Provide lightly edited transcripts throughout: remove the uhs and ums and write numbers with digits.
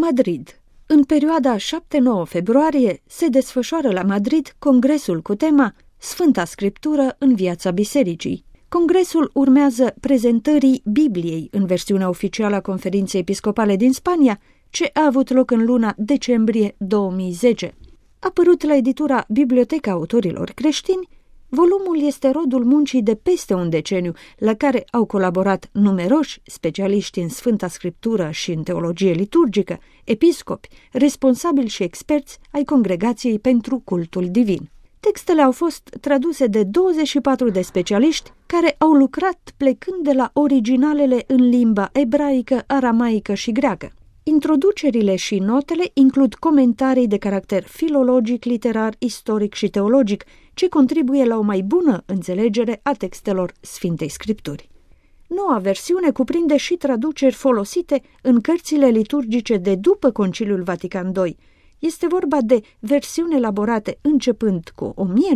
Madrid. În perioada 7-9 februarie se desfășoară la Madrid congresul cu tema Sfânta Scriptură în viața bisericii. Congresul urmează prezentării Bibliei în versiunea oficială a Conferinței Episcopale din Spania, ce a avut loc în luna decembrie 2010. Apărut la editura Biblioteca Autorilor Creștini, volumul este rodul muncii de peste un deceniu, la care au colaborat numeroși specialiști în Sfânta Scriptură și în teologie liturgică, episcopi, responsabili și experți ai Congregației pentru Cultul Divin. Textele au fost traduse de 24 de specialiști care au lucrat plecând de la originalele în limba ebraică, aramaică și greacă. Introducerile și notele includ comentarii de caracter filologic, literar, istoric și teologic, ce contribuie la o mai bună înțelegere a textelor Sfintei Scripturi. Noua versiune cuprinde și traduceri folosite în cărțile liturgice de după Conciliul Vatican II. Este vorba de versiuni elaborate începând cu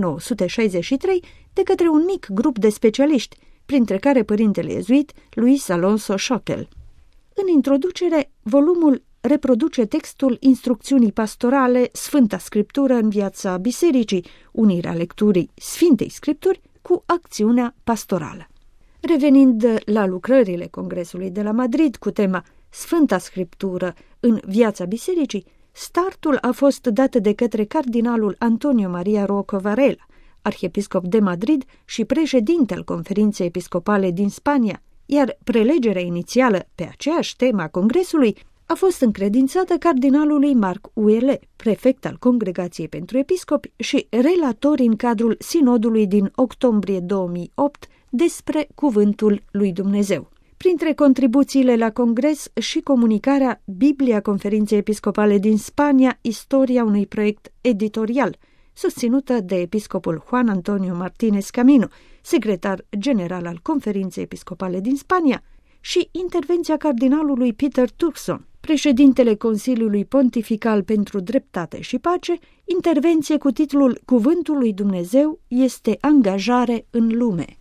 1963 de către un mic grup de specialiști, printre care părintele iezuit Luis Alonso Schockel. În introducere, volumul reproduce textul instrucțiunii pastorale Sfânta Scriptură în viața bisericii, unirea lecturii Sfintei Scripturi cu acțiunea pastorală. Revenind la lucrările Congresului de la Madrid cu tema Sfânta Scriptură în viața bisericii, startul a fost dat de către cardinalul Antonio Maria Rocco Varela, arhiepiscop de Madrid și președinte al Conferinței Episcopale din Spania, iar prelegerea inițială pe aceeași temă a Congresului a fost încredințată cardinalului Marc Uele, prefect al Congregației pentru Episcopi și relator în cadrul sinodului din octombrie 2008 despre Cuvântul lui Dumnezeu. Printre contribuțiile la congres și comunicarea Biblia Conferinței Episcopale din Spania, istoria unui proiect editorial, susținută de episcopul Juan Antonio Martínez Camino, secretar general al Conferinței Episcopale din Spania, și intervenția cardinalului Peter Turkson, președintele Consiliului Pontifical pentru Dreptate și Pace, intervenție cu titlul Cuvântul lui Dumnezeu este angajare în lume.